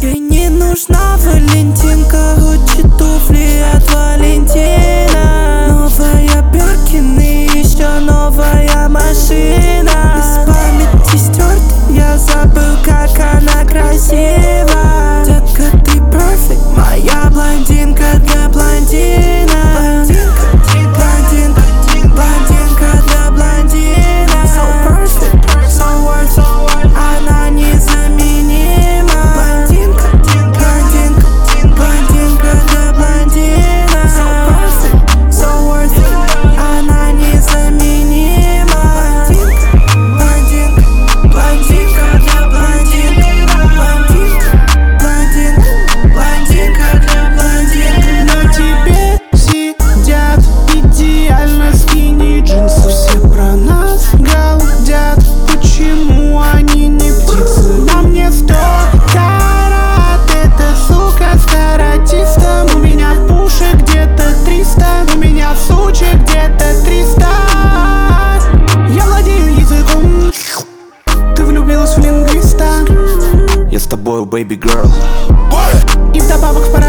Ей не нужна валентинка, Гуччи туфли от Валентина. Новая Биркин и еще новая машина. Из памяти стерт, я забыл, как она красива. Детка, ты perfect, моя блондинка для блондина. Блондинка, блондинка для блондина. So perfect, so worth, она незаменима. Блондинка, блондинка, блондинка для блондина. So perfect, so worth, она незаменима. Блондинка, блондинка для блондина. Блондинка, блондинка для блондина. На тебе сидят идеально скини джинсы. Все про нас галдят, почему они не птицы? На мне 100 карат, эта сука с каратистом. У меня в пуше где-то 300, у меня в суче где-то 300. Я владею языком, ты влюбилась в лингвиста. Я с тобою, baby girl. И вдобавок в